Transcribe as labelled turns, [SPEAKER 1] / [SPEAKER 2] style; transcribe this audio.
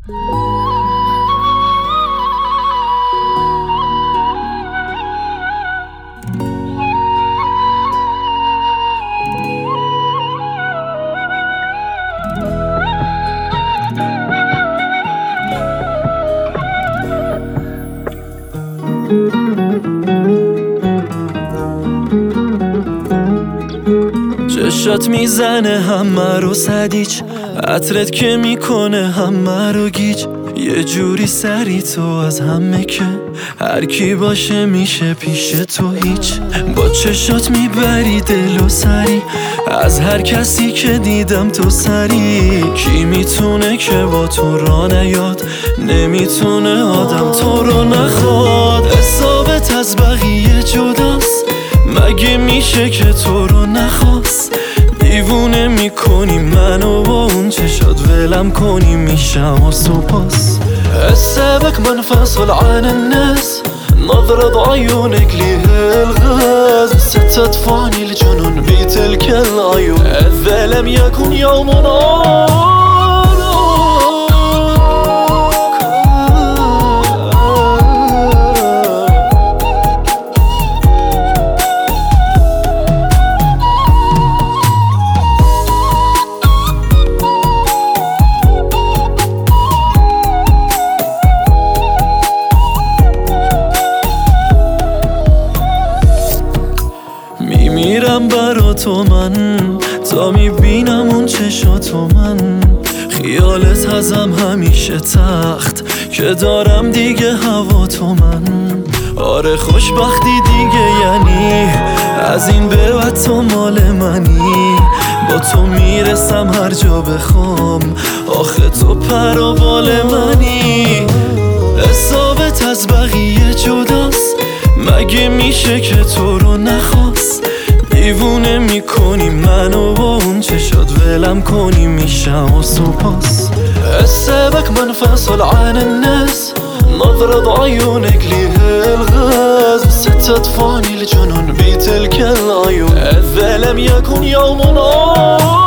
[SPEAKER 1] چشات میزنه همه رو سدیچ، عطرت که میکنه همه رو گیج. یه جوری سری تو از همه که هر کی باشه میشه پیش تو هیچ. با چشات میبری دل و سری از هر کسی که دیدم تو سری. کی میتونه که با تو را نیاد، نمیتونه آدم تو رو نخواد. حسابت از بقیه جداست، مگه میشه که تو رو نخواست؟ دیوونه میکنی منو با اون چشات، ولم کنی میشم و سپاس. حسابك منفصل عن الناس، نظرة عيونك ليه الغاز. ستدفعني الجنون بتلك العيون، إذا لم يكن يومنا. میمیرم برا تو من، تا میبینم اون چشاتو من. خیالت ازم همیشه تخت که دارم دیگه هوا تو من. آره خوشبختی دیگه یعنی از این به بعد تو مال منی. با تو میرسم هر جا بخوام، آخه تو پر و بال منی. حسابت از بقیه جداست، مگه میشه که تو رو نخواست؟ دیوونه میکنی منو با اون چشات، ولم کنی میشم و سپاس. حسابك منفصل عن الناس، نظرة عيونك ليه الغاز. ستدفعني الجنون بتلك العيون، إذا لم يكن يومنا.